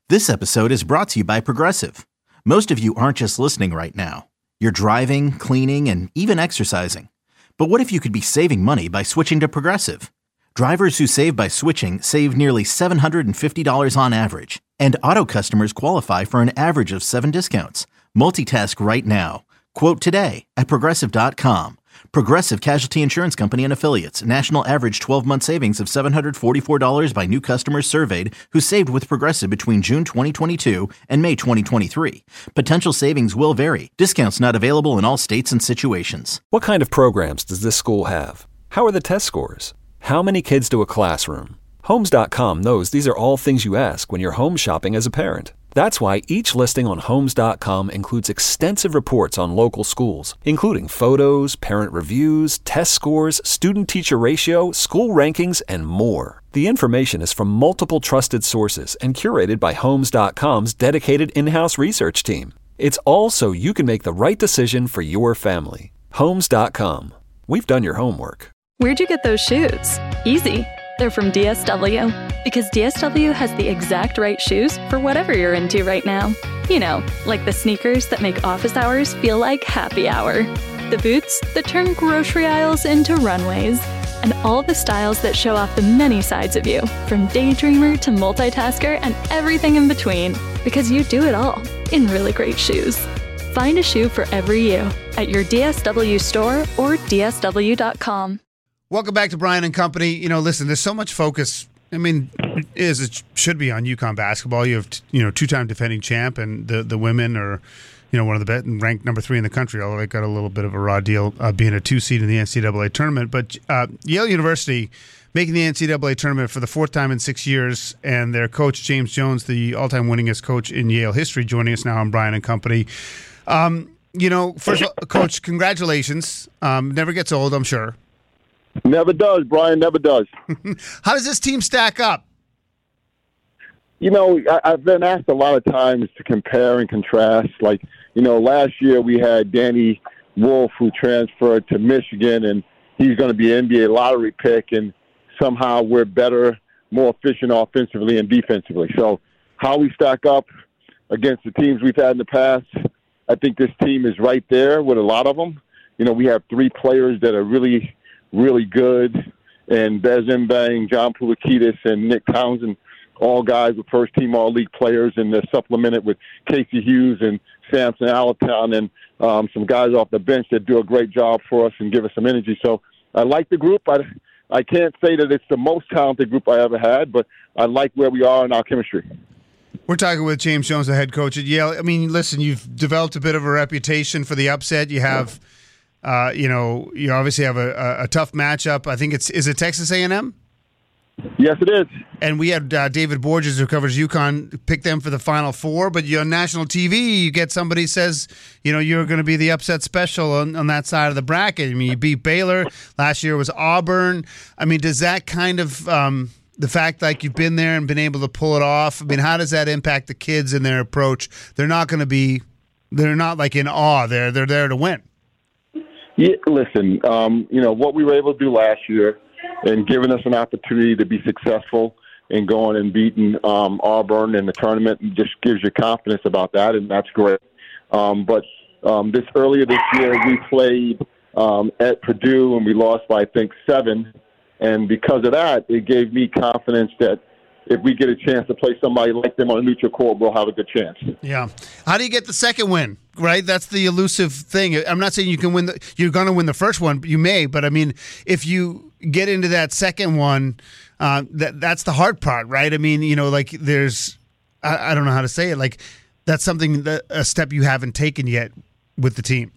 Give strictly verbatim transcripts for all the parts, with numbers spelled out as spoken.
This episode is brought to you by Progressive. Most of you aren't just listening right now. You're driving, cleaning, and even exercising. But what if you could be saving money by switching to Progressive? Drivers who save by switching save nearly seven hundred fifty dollars on average. And auto customers qualify for an average of seven discounts. Multitask right now. Quote today at Progressive dot com. Progressive Casualty Insurance Company and Affiliates. National average twelve-month savings of seven hundred forty-four dollars by new customers surveyed who saved with Progressive between June twenty twenty-two and May twenty twenty-three. Potential savings will vary. Discounts not available in all states and situations. What kind of programs does this school have? How are the test scores? How many kids do a classroom? Homes dot com knows these are all things you ask when you're home shopping as a parent. That's why each listing on Homes dot com includes extensive reports on local schools, including photos, parent reviews, test scores, student-teacher ratio, school rankings, and more. The information is from multiple trusted sources and curated by Homes dot com's dedicated in-house research team. It's all so you can make the right decision for your family. Homes dot com. We've done your homework. Where'd you get those shoes? Easy. They're from D S W. Because D S W has the exact right shoes for whatever you're into right now. You know, like the sneakers that make office hours feel like happy hour. The boots that turn grocery aisles into runways. And all the styles that show off the many sides of you, from daydreamer to multitasker and everything in between. Because you do it all in really great shoes. Find a shoe for every you at your D S W store or D S W dot com. Welcome back to Brian and Company. You know, listen, there's so much focus. I mean, is it should be on UConn basketball. You have, you know, two-time defending champ, and the the women are, you know, one of the best and ranked number three in the country. Although they got a little bit of a raw deal uh, being a two seed in the N C double A tournament. But uh, Yale University making the N C double A tournament for the fourth time in six years, and their coach James Jones, the all-time winningest coach in Yale history, joining us now on Brian and Company. Um, you know, first of all, Coach, congratulations. Um, never gets old, I'm sure. Never does, Brian, never does. How does this team stack up? You know, I, I've been asked a lot of times to compare and contrast. Like, you know, last year we had Danny Wolf, who transferred to Michigan, and he's going to be an N B A lottery pick, and somehow we're better, more efficient offensively and defensively. So how we stack up against the teams we've had in the past, I think this team is right there with a lot of them. You know, we have three players that are really – really good, and Bez Mbang, John Poulikitis, and Nick Townsend, all guys with first-team all-league players, and they're supplemented with Casey Hughes and Samson Allatown and um, some guys off the bench that do a great job for us and give us some energy. So I like the group. I, I can't say that it's the most talented group I ever had, but I like where we are in our chemistry. We're talking with James Jones, the head coach at Yale. I mean, listen, you've developed a bit of a reputation for the upset. You have – Uh, you know, you obviously have a, a, a tough matchup. I think it's is it Texas A and M? Yes, it is. And we had uh, David Borges, who covers UConn, pick them for the Final Four. But you're on national T V, you get somebody says, you know, you're going to be the upset special on, on that side of the bracket. I mean, you beat Baylor. Last year was Auburn. I mean, does that kind of um, the fact like you've been there and been able to pull it off? I mean, how does that impact the kids in their approach? They're not going to be, they're not like in awe. They're they're there to win. Yeah, listen, um, you know, what we were able to do last year and giving us an opportunity to be successful in going and beating um, Auburn in the tournament just gives you confidence about that, and that's great. Um, but um, this earlier this year, we played um, at Purdue, and we lost by, I think, seven. And because of that, it gave me confidence that if we get a chance to play somebody like them on a neutral court, we'll have a good chance. Yeah. How do you get the second win, right? That's the elusive thing. I'm not saying you can win. The, you're going to win the first one. You may. But, I mean, if you get into that second one, uh, that that's the hard part, right? I mean, you know, like there's I, – I don't know how to say it. Like that's something, that, a step you haven't taken yet with the team.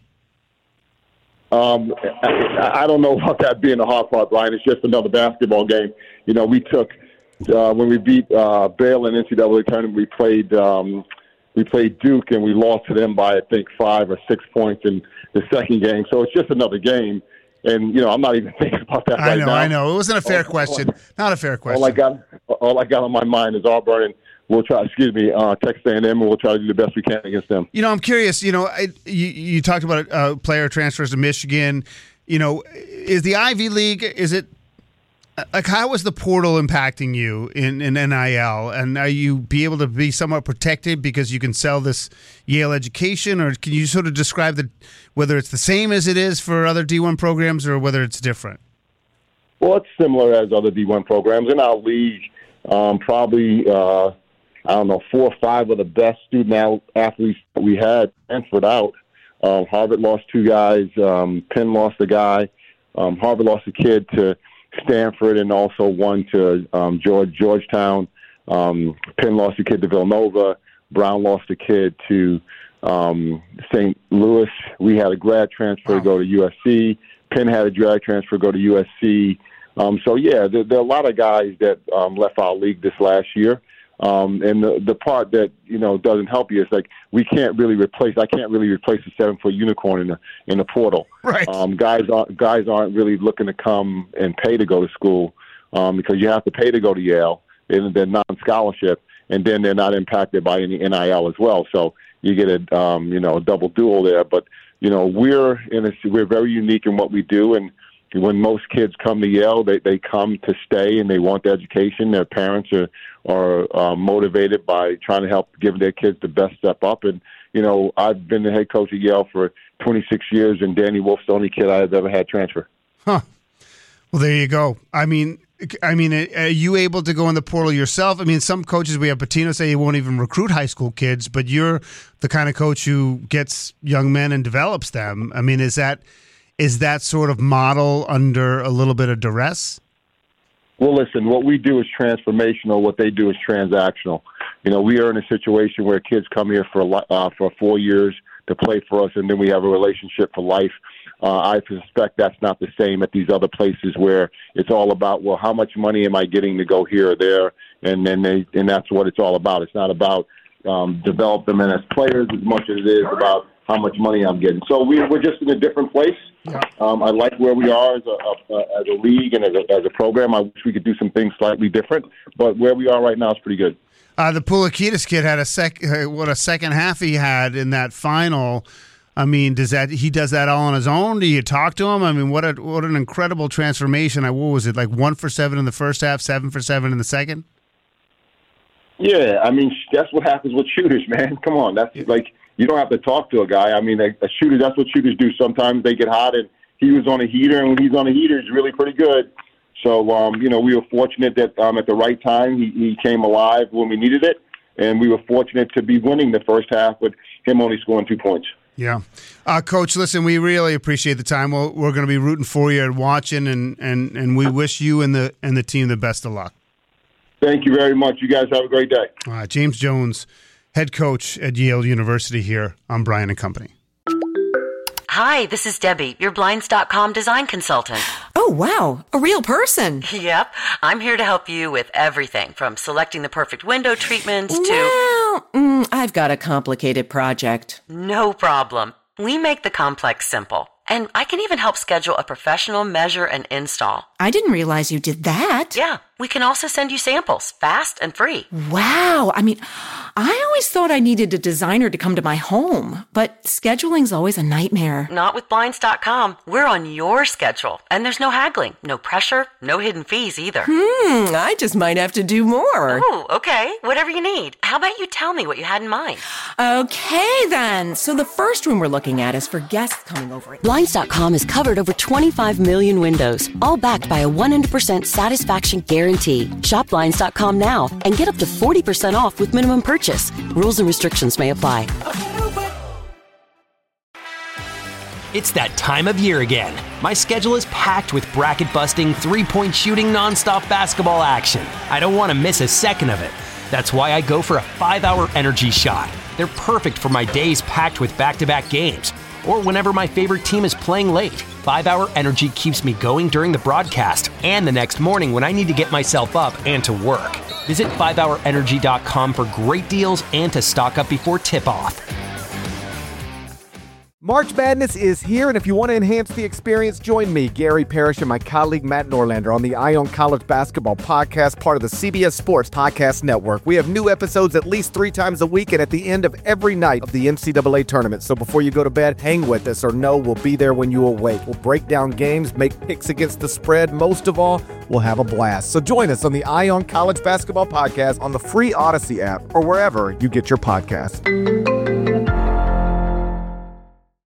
Um, I, I don't know about that being the hard part, Brian. It's just another basketball game. You know, we took – Uh, when we beat uh, Baylor in the N C double A tournament, we played um, we played Duke, and we lost to them by, I think, five or six points in the second game. So it's just another game. And, you know, I'm not even thinking about that I right know, now. I know. It wasn't a fair all, question. All, not a fair question. All I got, all I got on my mind is Auburn, and we'll try, excuse me, uh, Texas A and M, and we'll try to do the best we can against them. You know, I'm curious, you know, I, you, you talked about uh, player transfers to Michigan. You know, is the Ivy League, is it, like, how is the portal impacting you in, in N I L? And are you be able to be somewhat protected because you can sell this Yale education? Or can you sort of describe the whether it's the same as it is for other D one programs or whether it's different? Well, it's similar as other D one programs. In our league, um, probably, uh, I don't know, four or five of the best student athletes that we had transferred out. Um, Harvard lost two guys. Um, Penn lost a guy. Um, Harvard lost a kid to Stanford and also one to um, George Georgetown. Um, Penn lost a kid to Villanova. Brown lost a kid to um, Saint Louis. We had a grad transfer wow. go to U S C. Penn had a grad transfer go to U S C. Um, so, yeah, there, there are a lot of guys that um, left our league this last year. Um, and the, the part that, you know, doesn't help you is, like, we can't really replace – I can't really replace a seven-foot unicorn in the in the portal. Right. Um, guys, aren't, guys aren't really looking to come and pay to go to school um, because you have to pay to go to Yale, and they're non-scholarship, and then they're not impacted by any N I L as well. So you get a, um, you know, a double duel there. But, you know, we're in a, we're very unique in what we do, and when most kids come to Yale, they, they come to stay and they want the education. Their parents are, are uh, motivated by trying to help give their kids the best step up. And, you know, I've been the head coach at Yale for twenty-six years, and Danny Wolf's the only kid I've ever had transfer. Huh. Well, there you go. I mean, I mean, are you able to go in the portal yourself? I mean, some coaches, we have Patino say he won't even recruit high school kids, but you're the kind of coach who gets young men and develops them. I mean, is that... Is that sort of model under a little bit of duress? Well, listen, what we do is transformational. What they do is transactional. You know, we are in a situation where kids come here for uh, for four years to play for us, and then we have a relationship for life. Uh, I suspect that's not the same at these other places where it's all about, well, how much money am I getting to go here or there? And then they, and that's what it's all about. It's not about um, develop them as players as much as it is about how much money I'm getting. So we, we're just in a different place. Yeah. Um, I like where we are as a, a, as a league and as a, as a program. I wish we could do some things slightly different, but where we are right now is pretty good. Uh, the Poulikitis kid had a sec. Uh, what a second half he had in that final. I mean, does that he does that all on his own? Do you talk to him? I mean, what a what an incredible transformation! I what was it like one for seven in the first half, seven for seven in the second? Yeah, I mean that's what happens with shooters, man. Come on, that's yeah. like. You don't have to talk to a guy. I mean, a, a shooter, that's what shooters do. Sometimes they get hot, and he was on a heater, and when he's on a heater, he's really pretty good. So, um, you know, we were fortunate that um, at the right time he, he came alive when we needed it, and we were fortunate to be winning the first half with him only scoring two points. Yeah. Uh, Coach, listen, we really appreciate the time. We'll, we're going to be rooting for you and watching, and, and, and we wish you and the and the team the best of luck. Thank you very much. You guys have a great day. All right, James Jones, head coach at Yale University here on Brian and Company. Hi, this is Debbie, your Blinds dot com design consultant. Oh, wow, a real person. Yep, I'm here to help you with everything from selecting the perfect window treatments to... Well, mm, I've got a complicated project. No problem. We make the complex simple. And I can even help schedule a professional measure and install. I didn't realize you did that. Yeah, we can also send you samples, fast and free. Wow. I mean, I always thought I needed a designer to come to my home, but scheduling's always a nightmare. Not with Blinds dot com. We're on your schedule, and there's no haggling, no pressure, no hidden fees either. Hmm, I just might have to do more. Oh, okay. Whatever you need. How about you tell me what you had in mind? Okay, then. So the first room we're looking at is for guests coming over. Blinds dot com has covered over twenty-five million windows, all backed by a one hundred percent satisfaction guarantee. Shop Blinds dot com now and get up to forty percent off with minimum purchase. Rules and restrictions may apply. It's that time of year again. My schedule is packed with bracket-busting, three-point shooting, nonstop basketball action. I don't want to miss a second of it. That's why I go for a five-hour energy shot. They're perfect for my days packed with back-to-back games, or whenever my favorite team is playing late. five-hour energy keeps me going during the broadcast and the next morning when I need to get myself up and to work. Visit five hour energy dot com for great deals and to stock up before tip-off. March Madness is here, and if you want to enhance the experience, join me, Gary Parrish, and my colleague Matt Norlander on the Eye on College Basketball Podcast, part of the C B S Sports Podcast Network. We have new episodes at least three times a week and at the end of every night of the N C double A tournament. So before you go to bed, hang with us or know we'll be there when you awake. We'll break down games, make picks against the spread. Most of all, we'll have a blast. So join us on the Eye on College Basketball Podcast on the free Odyssey app or wherever you get your podcasts.